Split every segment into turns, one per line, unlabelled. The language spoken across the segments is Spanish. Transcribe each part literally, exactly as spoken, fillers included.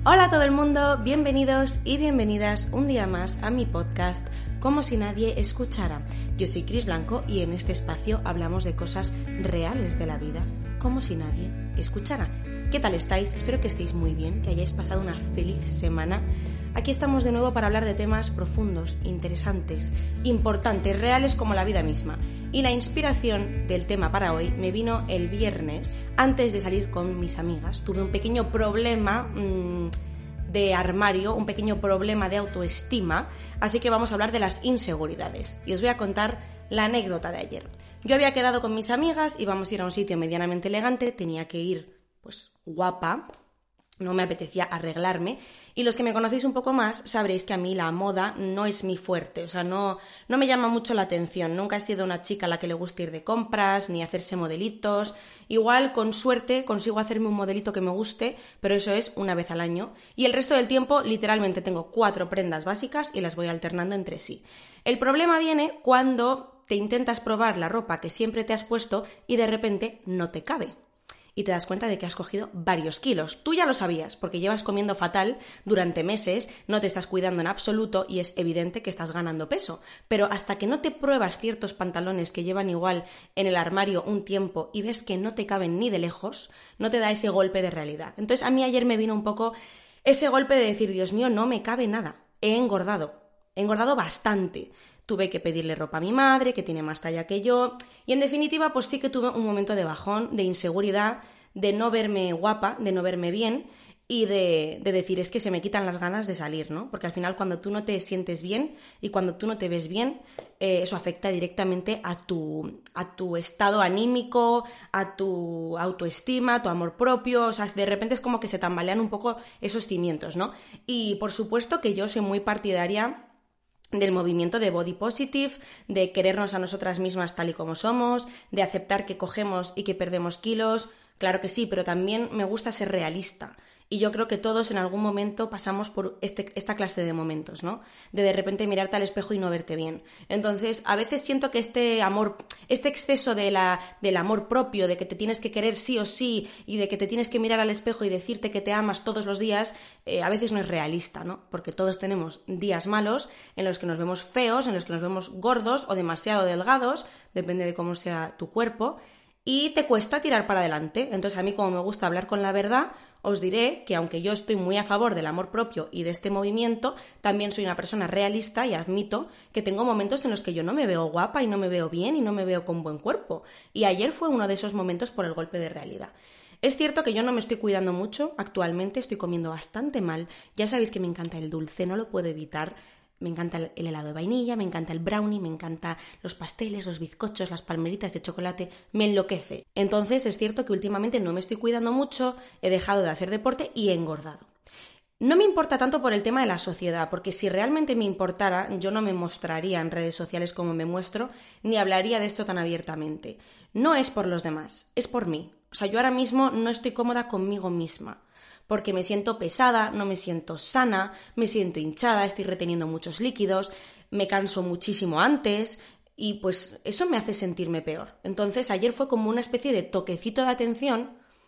Hola a todo el mundo, bienvenidos y bienvenidas un día más a mi podcast Como si nadie escuchara. Yo soy Cris Blanco y en este espacio hablamos de cosas reales de la vida, como si nadie escuchara. ¿Qué tal estáis? Espero que estéis muy bien, que hayáis pasado una feliz semana. Aquí estamos de nuevo para hablar de temas profundos, interesantes, importantes, reales como la vida misma. Y la inspiración del tema para hoy me vino el viernes, antes de salir con mis amigas. Tuve un pequeño problema mmm, de armario, un pequeño problema de autoestima, así que vamos a hablar de las inseguridades. Y os voy a contar la anécdota de ayer. Yo había quedado con mis amigas, íbamos a ir a un sitio medianamente elegante, tenía que ir pues guapa, no me apetecía arreglarme, y los que me conocéis un poco más sabréis que a mí la moda no es mi fuerte, o sea, no, no me llama mucho la atención, nunca he sido una chica a la que le gusta ir de compras, ni hacerse modelitos. Igual con suerte consigo hacerme un modelito que me guste, pero eso es una vez al año, y el resto del tiempo literalmente tengo cuatro prendas básicas y las voy alternando entre sí. El problema viene cuando te intentas probar la ropa que siempre te has puesto y de repente no te cabe. Y te das cuenta de que has cogido varios kilos. Tú ya lo sabías, porque llevas comiendo fatal durante meses, no te estás cuidando en absoluto y es evidente que estás ganando peso. Pero hasta que no te pruebas ciertos pantalones que llevan igual en el armario un tiempo y ves que no te caben ni de lejos, no te da ese golpe de realidad. Entonces a mí ayer me vino un poco ese golpe de decir, Dios mío, no me cabe nada. He engordado, he engordado bastante. Tuve que pedirle ropa a mi madre, que tiene más talla que yo, y en definitiva pues sí que tuve un momento de bajón, de inseguridad, de no verme guapa, de no verme bien y de, de decir es que se me quitan las ganas de salir, ¿no? Porque al final cuando tú no te sientes bien y cuando tú no te ves bien, eh, eso afecta directamente a tu, a tu estado anímico, a tu autoestima, a tu amor propio, o sea, de repente es como que se tambalean un poco esos cimientos, ¿no? Y por supuesto que yo soy muy partidaria del movimiento de body positive, de querernos a nosotras mismas tal y como somos, de aceptar que cogemos y que perdemos kilos, claro que sí, pero también me gusta ser realista. Y yo creo que todos en algún momento pasamos por este, esta clase de momentos, ¿no? De de repente mirarte al espejo y no verte bien. Entonces, a veces siento que este amor, este exceso de la, del amor propio, de que te tienes que querer sí o sí y de que te tienes que mirar al espejo y decirte que te amas todos los días, eh, a veces no es realista, ¿no? Porque todos tenemos días malos en los que nos vemos feos, en los que nos vemos gordos o demasiado delgados, depende de cómo sea tu cuerpo, y te cuesta tirar para adelante. Entonces, a mí, como me gusta hablar con la verdad, os diré que aunque yo estoy muy a favor del amor propio y de este movimiento, también soy una persona realista y admito que tengo momentos en los que yo no me veo guapa y no me veo bien y no me veo con buen cuerpo. Y ayer fue uno de esos momentos por el golpe de realidad. Es cierto que yo no me estoy cuidando mucho, actualmente estoy comiendo bastante mal, ya sabéis que me encanta el dulce, no lo puedo evitar. Me encanta el helado de vainilla, me encanta el brownie, me encanta los pasteles, los bizcochos, las palmeritas de chocolate, me enloquece. Entonces es cierto que últimamente no me estoy cuidando mucho, he dejado de hacer deporte y he engordado. No me importa tanto por el tema de la sociedad, porque si realmente me importara, yo no me mostraría en redes sociales como me muestro, ni hablaría de esto tan abiertamente. No es por los demás, es por mí. O sea, yo ahora mismo no estoy cómoda conmigo misma, porque me siento pesada, no me siento sana, me siento hinchada, estoy reteniendo muchos líquidos, me canso muchísimo antes y pues eso me hace sentirme peor. Entonces ayer fue como una especie de toquecito de atención,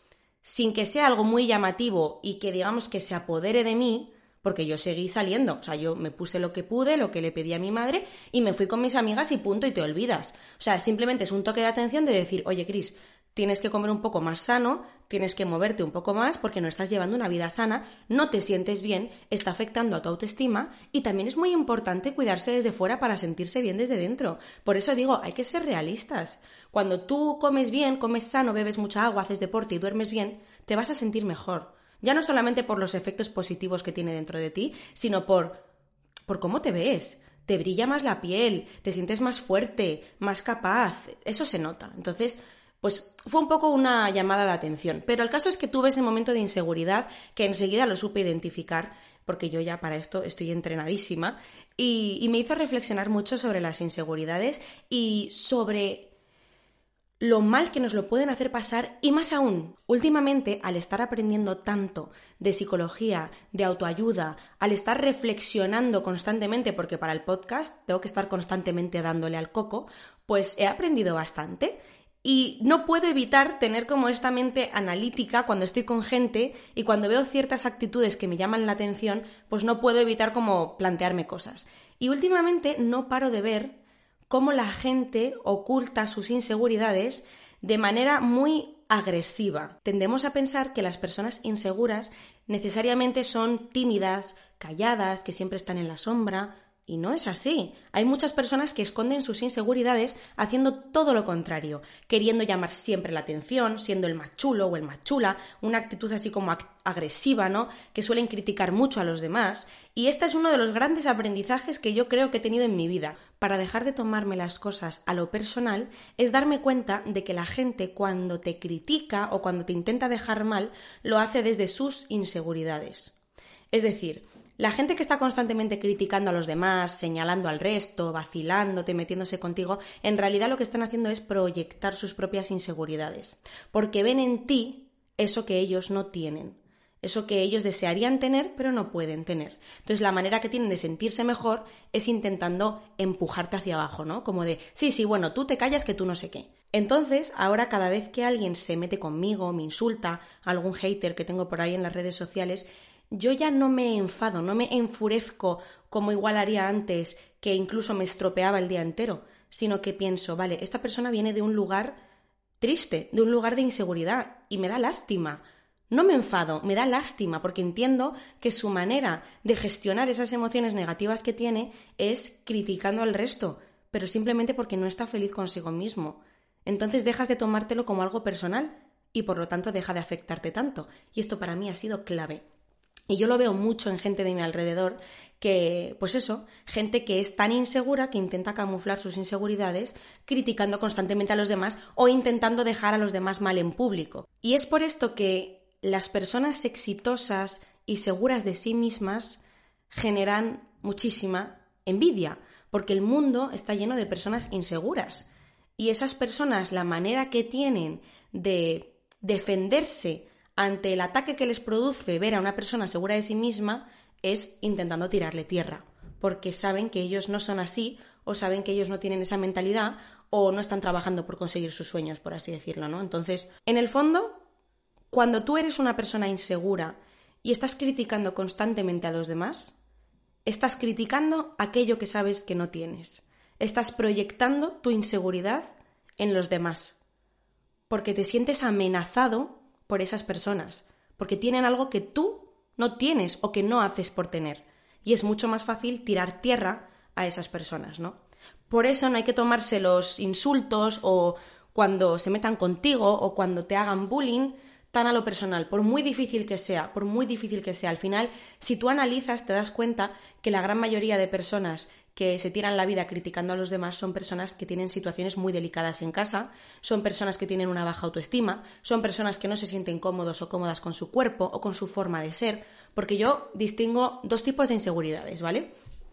sin que sea algo muy llamativo y que digamos que se apodere de mí, porque yo seguí saliendo, o sea, yo me puse lo que pude, lo que le pedí a mi madre y me fui con mis amigas y punto y te olvidas. O sea, simplemente es un toque de atención de decir, oye Cris, tienes que comer un poco más sano, tienes que moverte un poco más porque no estás llevando una vida sana, no te sientes bien, está afectando a tu autoestima y también es muy importante cuidarse desde fuera para sentirse bien desde dentro. Por eso digo, hay que ser realistas. Cuando tú comes bien, comes sano, bebes mucha agua, haces deporte y duermes bien, te vas a sentir mejor. Ya no solamente por los efectos positivos que tiene dentro de ti, sino por, por cómo te ves. Te brilla más la piel, te sientes más fuerte, más capaz, eso se nota. Entonces, pues fue un poco una llamada de atención. Pero el caso es que tuve ese momento de inseguridad que enseguida lo supe identificar, porque yo ya para esto estoy entrenadísima, y, y me hizo reflexionar mucho sobre las inseguridades y sobre lo mal que nos lo pueden hacer pasar y más aún, últimamente, al estar aprendiendo tanto de psicología, de autoayuda, al estar reflexionando constantemente, porque para el podcast tengo que estar constantemente dándole al coco, pues he aprendido bastante Y no puedo evitar tener como esta mente analítica cuando estoy con gente y cuando veo ciertas actitudes que me llaman la atención, pues no puedo evitar como plantearme cosas. Y últimamente no paro de ver cómo la gente oculta sus inseguridades de manera muy agresiva. Tendemos a pensar que las personas inseguras necesariamente son tímidas, calladas, que siempre están en la sombra. Y no es así. Hay muchas personas que esconden sus inseguridades haciendo todo lo contrario, queriendo llamar siempre la atención, siendo el más chulo o el más chula, una actitud así como ag- agresiva, ¿no? Que suelen criticar mucho a los demás. Y este es uno de los grandes aprendizajes que yo creo que he tenido en mi vida. Para dejar de tomarme las cosas a lo personal es darme cuenta de que la gente cuando te critica o cuando te intenta dejar mal lo hace desde sus inseguridades. Es decir, la gente que está constantemente criticando a los demás, señalando al resto, vacilándote, metiéndose contigo, en realidad lo que están haciendo es proyectar sus propias inseguridades, porque ven en ti eso que ellos no tienen, eso que ellos desearían tener pero no pueden tener. Entonces la manera que tienen de sentirse mejor es intentando empujarte hacia abajo, ¿no? Como de, sí, sí, bueno, tú te callas que tú no sé qué. Entonces, ahora cada vez que alguien se mete conmigo, me insulta, algún hater que tengo por ahí en las redes sociales, yo ya no me enfado, no me enfurezco como igual haría antes, que incluso me estropeaba el día entero, sino que pienso, vale, esta persona viene de un lugar triste, de un lugar de inseguridad, y me da lástima. No me enfado, me da lástima, porque entiendo que su manera de gestionar esas emociones negativas que tiene es criticando al resto, pero simplemente porque no está feliz consigo mismo. Entonces dejas de tomártelo como algo personal y por lo tanto deja de afectarte tanto. Y esto para mí ha sido clave. Y yo lo veo mucho en gente de mi alrededor que, pues eso, gente que es tan insegura que intenta camuflar sus inseguridades criticando constantemente a los demás o intentando dejar a los demás mal en público. Y es por esto que las personas exitosas y seguras de sí mismas generan muchísima envidia, porque el mundo está lleno de personas inseguras. Y esas personas, la manera que tienen de defenderse ante el ataque que les produce ver a una persona segura de sí misma es intentando tirarle tierra, porque saben que ellos no son así o saben que ellos no tienen esa mentalidad o no están trabajando por conseguir sus sueños, por así decirlo, ¿no? Entonces, en el fondo, cuando tú eres una persona insegura y estás criticando constantemente a los demás, estás criticando aquello que sabes que no tienes. Estás proyectando tu inseguridad en los demás, porque te sientes amenazado por esas personas, porque tienen algo que tú no tienes o que no haces por tener. Y es mucho más fácil tirar tierra a esas personas, ¿no? Por eso no hay que tomarse los insultos o cuando se metan contigo o cuando te hagan bullying tan a lo personal, por muy difícil que sea, por muy difícil que sea. Al final, si tú analizas, te das cuenta que la gran mayoría de personas que se tiran la vida criticando a los demás son personas que tienen situaciones muy delicadas en casa, son personas que tienen una baja autoestima, son personas que no se sienten cómodos o cómodas con su cuerpo o con su forma de ser, porque yo distingo dos tipos de inseguridades, ¿vale?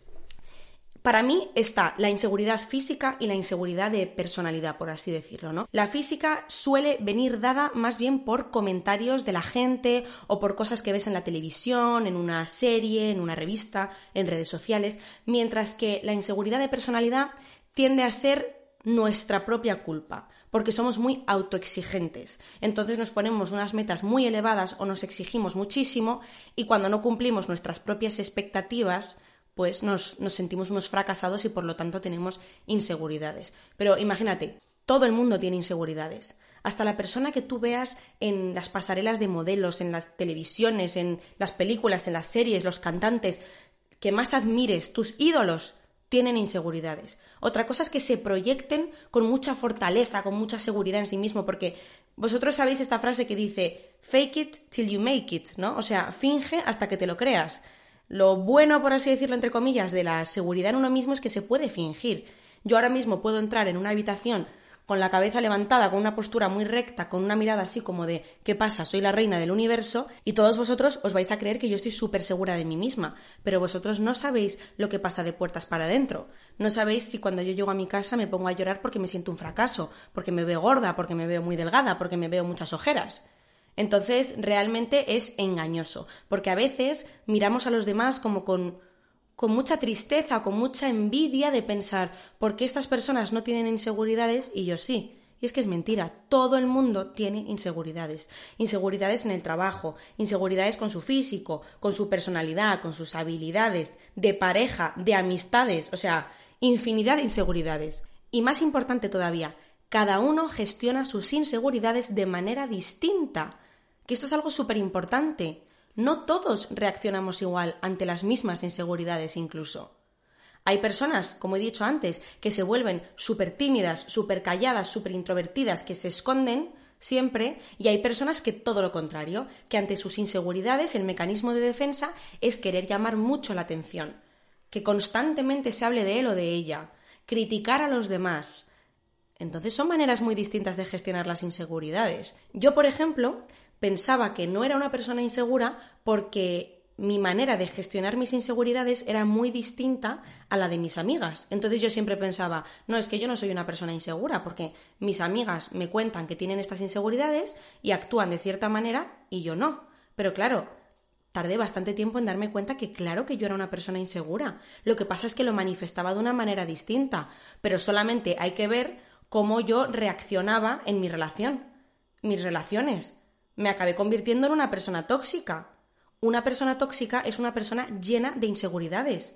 Para mí está la inseguridad física y la inseguridad de personalidad, por así decirlo, ¿no? La física suele venir dada más bien por comentarios de la gente o por cosas que ves en la televisión, en una serie, en una revista, en redes sociales, mientras que la inseguridad de personalidad tiende a ser nuestra propia culpa, porque somos muy autoexigentes. Entonces nos ponemos unas metas muy elevadas o nos exigimos muchísimo y cuando no cumplimos nuestras propias expectativas, pues nos, nos sentimos unos fracasados y por lo tanto tenemos inseguridades. Pero imagínate, todo el mundo tiene inseguridades. Hasta la persona que tú veas en las pasarelas de modelos, en las televisiones, en las películas, en las series, los cantantes que más admires, tus ídolos, tienen inseguridades. Otra cosa es que se proyecten con mucha fortaleza, con mucha seguridad en sí mismo, porque vosotros sabéis esta frase que dice fake it till you make it, ¿no? O sea, finge hasta que te lo creas. Lo bueno, por así decirlo, entre comillas, de la seguridad en uno mismo es que se puede fingir. Yo ahora mismo puedo entrar en una habitación con la cabeza levantada, con una postura muy recta, con una mirada así como de ¿qué pasa? Soy la reina del universo y todos vosotros os vais a creer que yo estoy súper segura de mí misma, pero vosotros no sabéis lo que pasa de puertas para adentro. No sabéis si cuando yo llego a mi casa me pongo a llorar porque me siento un fracaso, porque me veo gorda, porque me veo muy delgada, porque me veo muchas ojeras. Entonces, realmente es engañoso, porque a veces miramos a los demás como con, con mucha tristeza, con mucha envidia de pensar ¿por qué estas personas no tienen inseguridades y yo sí? Y es que es mentira, todo el mundo tiene inseguridades. Inseguridades en el trabajo, inseguridades con su físico, con su personalidad, con sus habilidades, de pareja, de amistades, o sea, infinidad de inseguridades. Y más importante todavía, cada uno gestiona sus inseguridades de manera distinta, que esto es algo súper importante. No todos reaccionamos igual ante las mismas inseguridades incluso. Hay personas, como he dicho antes, que se vuelven súper tímidas, súper calladas, súper introvertidas, que se esconden siempre, y hay personas que todo lo contrario, que ante sus inseguridades el mecanismo de defensa es querer llamar mucho la atención, que constantemente se hable de él o de ella, criticar a los demás. Entonces son maneras muy distintas de gestionar las inseguridades. Yo, por ejemplo, pensaba que no era una persona insegura porque mi manera de gestionar mis inseguridades era muy distinta a la de mis amigas. Entonces yo siempre pensaba, no, es que yo no soy una persona insegura porque mis amigas me cuentan que tienen estas inseguridades y actúan de cierta manera y yo no. Pero claro, tardé bastante tiempo en darme cuenta que claro que yo era una persona insegura. Lo que pasa es que lo manifestaba de una manera distinta, pero solamente hay que ver cómo yo reaccionaba en mi relación, mis relaciones. Me acabé convirtiendo en una persona tóxica. Una persona tóxica es una persona llena de inseguridades.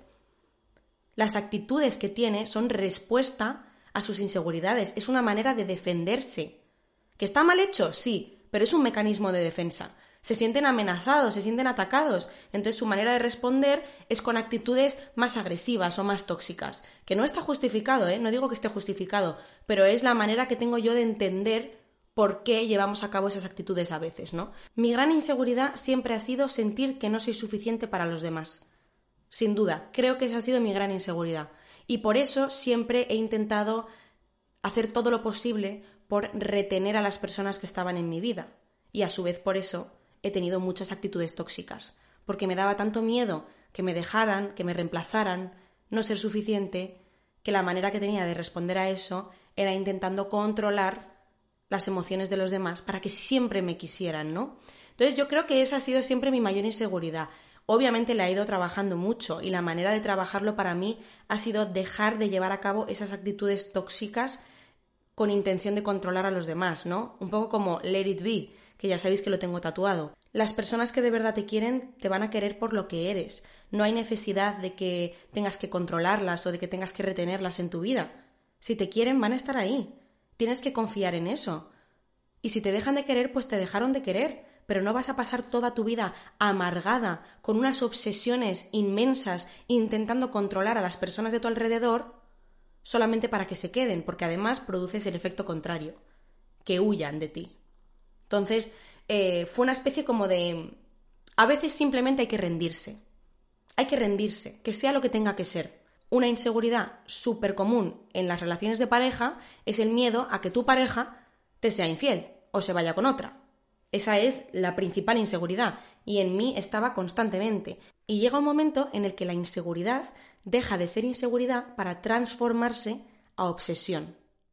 Las actitudes que tiene son respuesta a sus inseguridades, es una manera de defenderse. ¿Que está mal hecho? Sí, pero es un mecanismo de defensa. Se sienten amenazados, se sienten atacados, entonces su manera de responder es con actitudes más agresivas o más tóxicas. Que no está justificado, ¿eh? No digo que esté justificado, pero es la manera que tengo yo de entender por qué llevamos a cabo esas actitudes a veces, ¿no? Mi gran inseguridad siempre ha sido sentir que no soy suficiente para los demás. Sin duda, creo que esa ha sido mi gran inseguridad. Y por eso siempre he intentado hacer todo lo posible por retener a las personas que estaban en mi vida. Y a su vez por eso he tenido muchas actitudes tóxicas. Porque me daba tanto miedo que me dejaran, que me reemplazaran, no ser suficiente, que la manera que tenía de responder a eso era intentando controlar las emociones de los demás para que siempre me quisieran, ¿no? Entonces yo creo que esa ha sido siempre mi mayor inseguridad. Obviamente la he ido trabajando mucho y la manera de trabajarlo para mí ha sido dejar de llevar a cabo esas actitudes tóxicas con intención de controlar a los demás, ¿no? Un poco como Let It Be, que ya sabéis que lo tengo tatuado. Las personas que de verdad te quieren te van a querer por lo que eres. No hay necesidad de que tengas que controlarlas o de que tengas que retenerlas en tu vida. Si te quieren, van a estar ahí. Tienes que confiar en eso. Y si te dejan de querer, pues te dejaron de querer. Pero no vas a pasar toda tu vida amargada, con unas obsesiones inmensas, intentando controlar a las personas de tu alrededor solamente para que se queden, porque además produces el efecto contrario, que huyan de ti. Entonces, eh, fue una especie como de... A veces simplemente hay que rendirse. Hay que rendirse, que sea lo que tenga que ser. Una inseguridad súper común en las relaciones de pareja es el miedo a que tu pareja te sea infiel o se vaya con otra. Esa es la principal inseguridad y en mí estaba constantemente. Y llega un momento en el que la inseguridad deja de ser inseguridad para transformarse a obsesión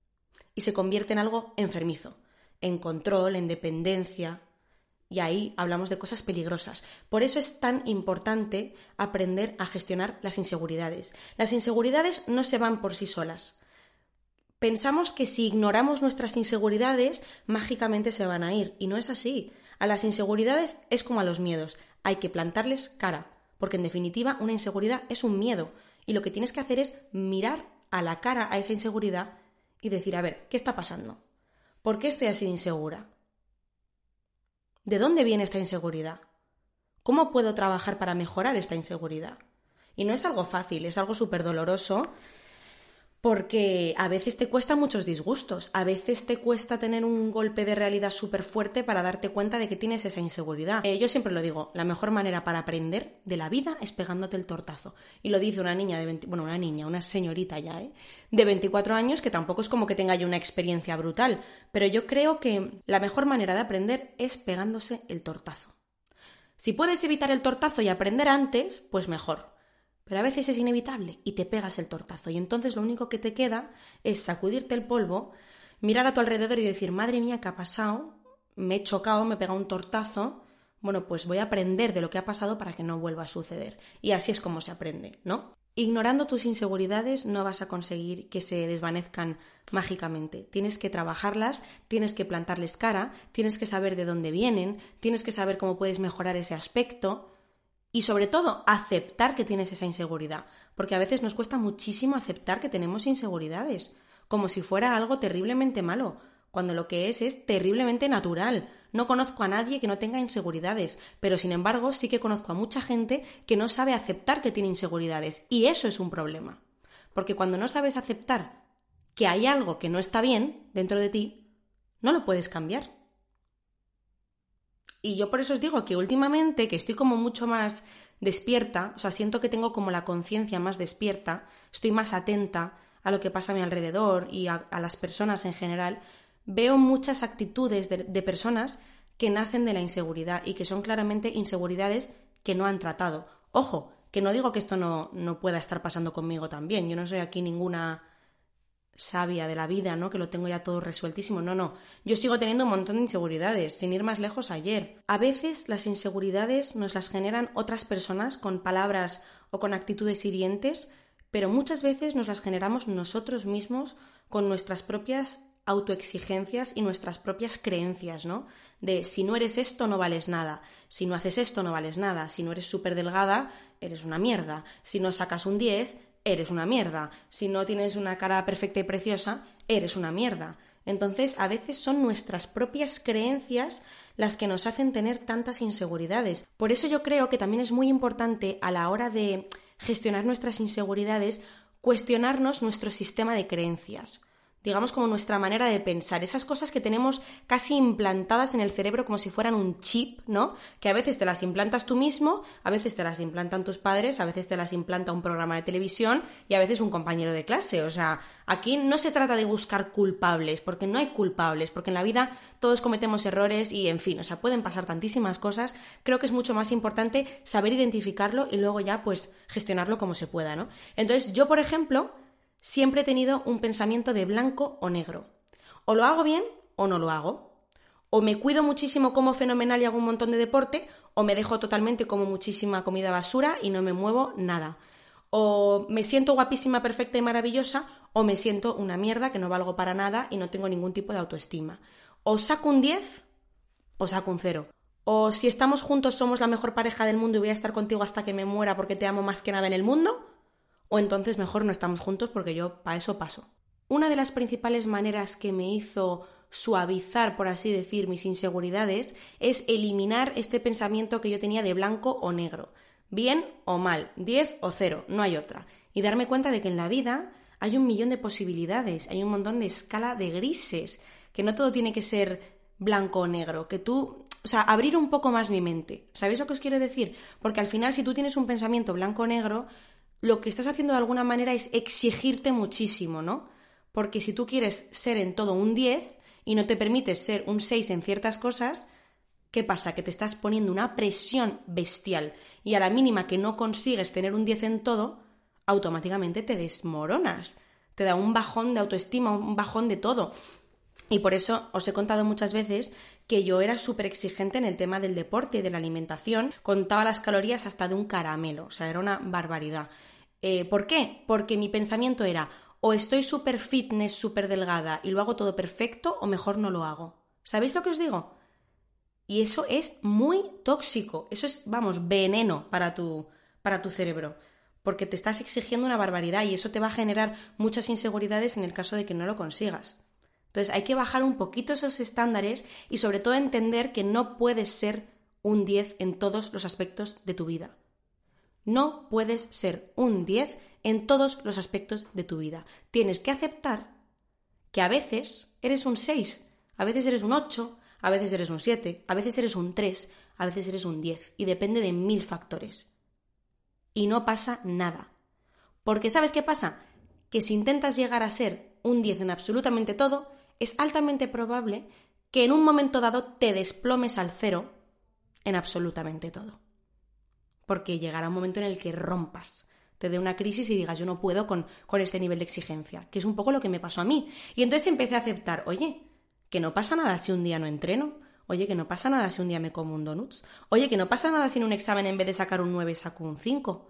y se convierte en algo enfermizo, en control, en dependencia. Y ahí hablamos de cosas peligrosas. Por eso es tan importante aprender a gestionar las inseguridades. Las inseguridades no se van por sí solas. Pensamos que si ignoramos nuestras inseguridades, mágicamente se van a ir. Y no es así. A las inseguridades es como a los miedos. Hay que plantarles cara. Porque en definitiva una inseguridad es un miedo. Y lo que tienes que hacer es mirar a la cara a esa inseguridad y decir, a ver, ¿qué está pasando? ¿Por qué estoy así de insegura? ¿De dónde viene esta inseguridad? ¿Cómo puedo trabajar para mejorar esta inseguridad? Y no es algo fácil, es algo súper doloroso porque a veces te cuesta muchos disgustos, a veces te cuesta tener un golpe de realidad súper fuerte para darte cuenta de que tienes esa inseguridad. Eh, yo siempre lo digo, la mejor manera para aprender de la vida es pegándote el tortazo. Y lo dice una niña de veinte, bueno, una niña, una señorita ya, ¿eh? de veinticuatro años, que tampoco es como que tenga yo una experiencia brutal, pero yo creo que la mejor manera de aprender es pegándose el tortazo. Si puedes evitar el tortazo y aprender antes, pues mejor. Pero a veces es inevitable y te pegas el tortazo y entonces lo único que te queda es sacudirte el polvo, mirar a tu alrededor y decir, madre mía, ¿qué ha pasado? Me he chocado, me he pegado un tortazo. Bueno, pues voy a aprender de lo que ha pasado para que no vuelva a suceder. Y así es como se aprende, ¿no? Ignorando tus inseguridades no vas a conseguir que se desvanezcan mágicamente. Tienes que trabajarlas, tienes que plantarles cara, tienes que saber de dónde vienen, tienes que saber cómo puedes mejorar ese aspecto y sobre todo aceptar que tienes esa inseguridad, porque a veces nos cuesta muchísimo aceptar que tenemos inseguridades, como si fuera algo terriblemente malo, cuando lo que es es terriblemente natural. No conozco a nadie que no tenga inseguridades, pero sin embargo sí que conozco a mucha gente que no sabe aceptar que tiene inseguridades, y eso es un problema. Porque cuando no sabes aceptar que hay algo que no está bien dentro de ti, no lo puedes cambiar. Y yo por eso os digo que últimamente, que estoy como mucho más despierta, o sea, siento que tengo como la conciencia más despierta, estoy más atenta a lo que pasa a mi alrededor y a, a las personas en general, veo muchas actitudes de, de personas que nacen de la inseguridad y que son claramente inseguridades que no han tratado. Ojo, que no digo que esto no, no pueda estar pasando conmigo también. Yo no soy aquí ninguna sabia de la vida, ¿no? Que lo tengo ya todo resueltísimo. No, no. Yo sigo teniendo un montón de inseguridades, sin ir más lejos ayer. A veces las inseguridades nos las generan otras personas con palabras o con actitudes hirientes, pero muchas veces nos las generamos nosotros mismos con nuestras propias autoexigencias y nuestras propias creencias, ¿no? De si no eres esto no vales nada, si no haces esto no vales nada, si no eres súper delgada eres una mierda, si no sacas un diez eres una mierda, si no tienes una cara perfecta y preciosa eres una mierda. Entonces a veces son nuestras propias creencias las que nos hacen tener tantas inseguridades. Por eso yo creo que también es muy importante a la hora de gestionar nuestras inseguridades cuestionarnos nuestro sistema de creencias. Digamos como nuestra manera de pensar, esas cosas que tenemos casi implantadas en el cerebro como si fueran un chip, ¿no? Que a veces te las implantas tú mismo, a veces te las implantan tus padres, a veces te las implanta un programa de televisión y a veces un compañero de clase. O sea, aquí no se trata de buscar culpables, porque no hay culpables, porque en la vida todos cometemos errores y, en fin, o sea, pueden pasar tantísimas cosas. Creo que es mucho más importante saber identificarlo y luego ya, pues, gestionarlo como se pueda, ¿no? Entonces, yo, por ejemplo, siempre he tenido un pensamiento de blanco o negro. O lo hago bien o no lo hago. O me cuido muchísimo, como fenomenal y hago un montón de deporte, o me dejo totalmente, como muchísima comida basura y no me muevo nada. O me siento guapísima, perfecta y maravillosa, o me siento una mierda que no valgo para nada y no tengo ningún tipo de autoestima. O saco un diez o saco un cero. O si estamos juntos somos la mejor pareja del mundo y voy a estar contigo hasta que me muera porque te amo más que nada en el mundo. O entonces mejor no estamos juntos porque yo para eso paso. Una de las principales maneras que me hizo suavizar, por así decir, mis inseguridades es eliminar este pensamiento que yo tenía de blanco o negro, bien o mal, diez o cero, no hay otra. Y darme cuenta de que en la vida hay un millón de posibilidades, hay un montón de escala de grises, que no todo tiene que ser blanco o negro, que tú, o sea, abrir un poco más mi mente. ¿Sabéis lo que os quiero decir? Porque al final si tú tienes un pensamiento blanco o negro, lo que estás haciendo de alguna manera es exigirte muchísimo, ¿no? Porque si tú quieres ser en todo un diez y no te permites ser un seis en ciertas cosas, ¿qué pasa? Que te estás poniendo una presión bestial y a la mínima que no consigues tener un diez en todo, automáticamente te desmoronas. Te da un bajón de autoestima, un bajón de todo. Y por eso os he contado muchas veces que yo era súper exigente en el tema del deporte y de la alimentación. Contaba las calorías hasta de un caramelo, o sea, era una barbaridad. Eh, ¿Por qué? Porque mi pensamiento era o estoy súper fitness, súper delgada y lo hago todo perfecto o mejor no lo hago. ¿Sabéis lo que os digo? Y eso es muy tóxico, eso es, vamos, veneno para tu, para tu cerebro, porque te estás exigiendo una barbaridad y eso te va a generar muchas inseguridades en el caso de que no lo consigas. Entonces hay que bajar un poquito esos estándares y sobre todo entender que no puedes ser un diez en todos los aspectos de tu vida. No puedes ser un diez en todos los aspectos de tu vida. Tienes que aceptar que a veces eres un seis, a veces eres un ocho, a veces eres un siete, a veces eres un tres, a veces eres un diez y depende de mil factores. Y no pasa nada. Porque ¿sabes qué pasa? Que si intentas llegar a ser un diez en absolutamente todo, es altamente probable que en un momento dado te desplomes al cero en absolutamente todo. Porque llegará un momento en el que rompas, te dé una crisis y digas yo no puedo con, con este nivel de exigencia, que es un poco lo que me pasó a mí. Y entonces empecé a aceptar, oye, que no pasa nada si un día no entreno, oye, que no pasa nada si un día me como un donuts, oye, que no pasa nada si en un examen en vez de sacar un nueve saco un cinco,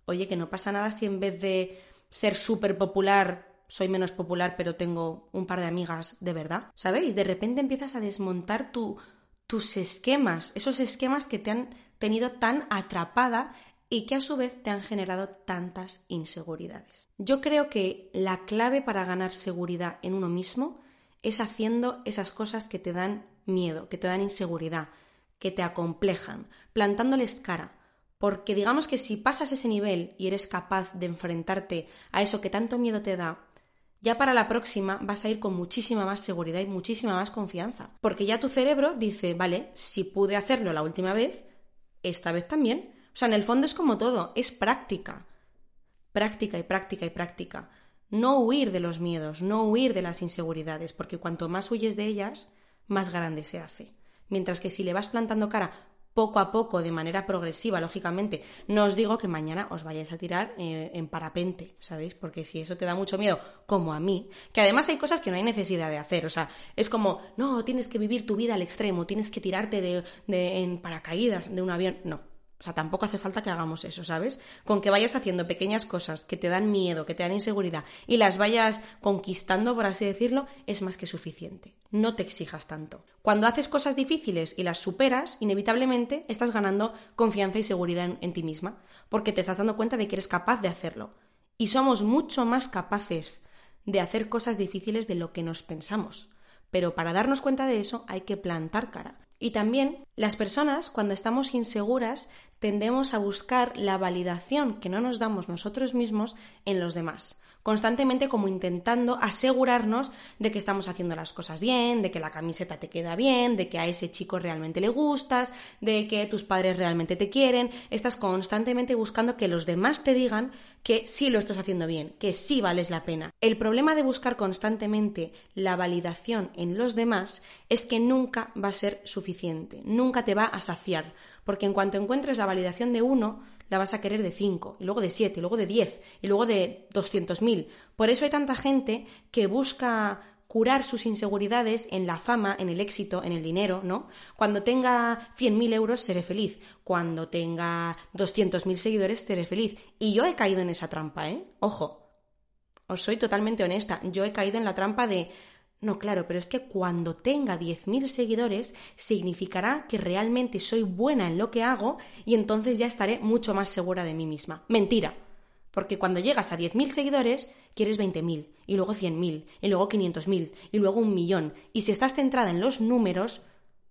Oye, que no pasa nada si en vez de ser súper popular soy menos popular pero tengo un par de amigas de verdad, ¿sabéis? De repente empiezas a desmontar tu, tus esquemas, esos esquemas que te han tenido tan atrapada y que a su vez te han generado tantas inseguridades. Yo creo que la clave para ganar seguridad en uno mismo es haciendo esas cosas que te dan miedo, que te dan inseguridad, que te acomplejan, plantándoles cara. Porque digamos que si pasas ese nivel y eres capaz de enfrentarte a eso que tanto miedo te da, ya para la próxima vas a ir con muchísima más seguridad y muchísima más confianza. Porque ya tu cerebro dice, vale, si pude hacerlo la última vez, esta vez también. O sea, en el fondo es como todo, es práctica. Práctica y práctica y práctica. No huir de los miedos, no huir de las inseguridades, porque cuanto más huyes de ellas, más grande se hace. Mientras que si le vas plantando cara poco a poco, de manera progresiva, lógicamente, no os digo que mañana os vayáis a tirar eh, en parapente, ¿sabéis? Porque si eso te da mucho miedo, como a mí, que además hay cosas que no hay necesidad de hacer, o sea, es como, no, tienes que vivir tu vida al extremo, tienes que tirarte de, de, en paracaídas de un avión, no. O sea, tampoco hace falta que hagamos eso, ¿sabes? Con que vayas haciendo pequeñas cosas que te dan miedo, que te dan inseguridad y las vayas conquistando, por así decirlo, es más que suficiente. No te exijas tanto. Cuando haces cosas difíciles y las superas, inevitablemente estás ganando confianza y seguridad en, en ti misma, porque te estás dando cuenta de que eres capaz de hacerlo. Y somos mucho más capaces de hacer cosas difíciles de lo que nos pensamos. Pero para darnos cuenta de eso hay que plantar cara. Y también las personas, cuando estamos inseguras, tendemos a buscar la validación que no nos damos nosotros mismos en los demás. Constantemente como intentando asegurarnos de que estamos haciendo las cosas bien, de que la camiseta te queda bien, de que a ese chico realmente le gustas, de que tus padres realmente te quieren. Estás constantemente buscando que los demás te digan que sí lo estás haciendo bien, que sí vales la pena. El problema de buscar constantemente la validación en los demás es que nunca va a ser suficiente, nunca te va a saciar, porque en cuanto encuentres la validación de uno, la vas a querer de cinco, y luego de siete, y luego de diez, y luego de doscientos mil. Por eso hay tanta gente que busca curar sus inseguridades en la fama, en el éxito, en el dinero, ¿no? Cuando tenga cien mil euros seré feliz, cuando tenga doscientos mil seguidores seré feliz. Y yo he caído en esa trampa, ¿eh? Ojo, os soy totalmente honesta, yo he caído en la trampa de... No, claro, pero es que cuando tenga diez mil seguidores significará que realmente soy buena en lo que hago y entonces ya estaré mucho más segura de mí misma. Mentira, porque cuando llegas a diez mil seguidores quieres veinte mil y luego cien mil y luego quinientos mil y luego un millón. Y si estás centrada en los números,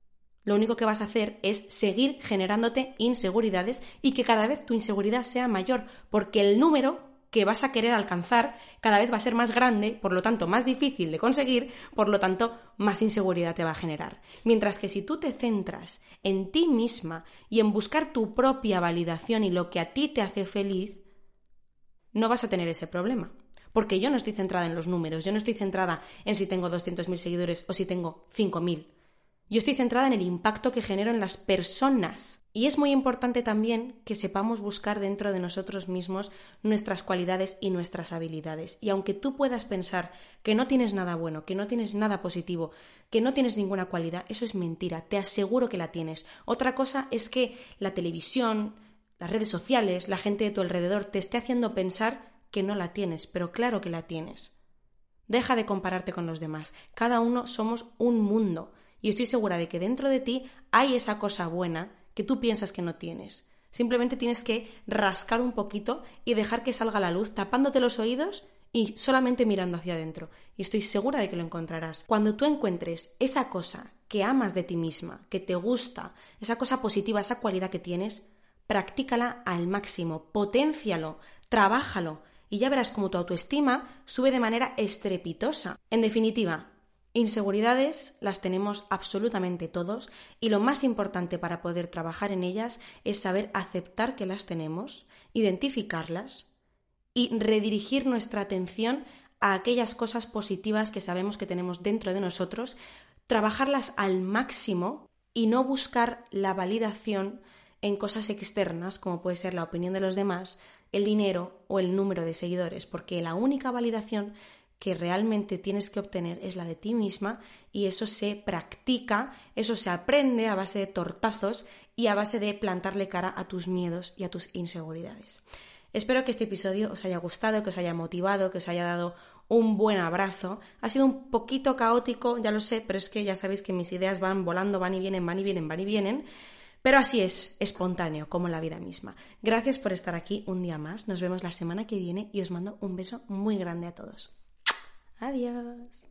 lo único que vas a hacer es seguir generándote inseguridades y que cada vez tu inseguridad sea mayor, porque el número que vas a querer alcanzar cada vez va a ser más grande, por lo tanto más difícil de conseguir, por lo tanto más inseguridad te va a generar. Mientras que si tú te centras en ti misma y en buscar tu propia validación y lo que a ti te hace feliz, no vas a tener ese problema. Porque yo no estoy centrada en los números, yo no estoy centrada en si tengo doscientos mil seguidores o si tengo cinco mil. Yo estoy centrada en el impacto que genero en las personas. Y es muy importante también que sepamos buscar dentro de nosotros mismos nuestras cualidades y nuestras habilidades. Y aunque tú puedas pensar que no tienes nada bueno, que no tienes nada positivo, que no tienes ninguna cualidad, eso es mentira. Te aseguro que la tienes. Otra cosa es que la televisión, las redes sociales, la gente de tu alrededor te esté haciendo pensar que no la tienes, pero claro que la tienes. Deja de compararte con los demás. Cada uno somos un mundo. Y estoy segura de que dentro de ti hay esa cosa buena que tú piensas que no tienes. Simplemente tienes que rascar un poquito y dejar que salga la luz tapándote los oídos y solamente mirando hacia adentro. Y estoy segura de que lo encontrarás. Cuando tú encuentres esa cosa que amas de ti misma, que te gusta, esa cosa positiva, esa cualidad que tienes, practícala al máximo, poténcialo, trabájalo y ya verás cómo tu autoestima sube de manera estrepitosa. En definitiva, inseguridades las tenemos absolutamente todos y lo más importante para poder trabajar en ellas es saber aceptar que las tenemos, identificarlas y redirigir nuestra atención a aquellas cosas positivas que sabemos que tenemos dentro de nosotros, trabajarlas al máximo y no buscar la validación en cosas externas como puede ser la opinión de los demás, el dinero o el número de seguidores, porque la única validación que realmente tienes que obtener es la de ti misma y eso se practica, eso se aprende a base de tortazos y a base de plantarle cara a tus miedos y a tus inseguridades. Espero que este episodio os haya gustado, que os haya motivado, que os haya dado un buen abrazo. Ha sido un poquito caótico, ya lo sé, pero es que ya sabéis que mis ideas van volando, van y vienen, van y vienen, van y vienen. Pero así es, espontáneo, como la vida misma. Gracias por estar aquí un día más. Nos vemos la semana que viene y os mando un beso muy grande a todos. Adiós.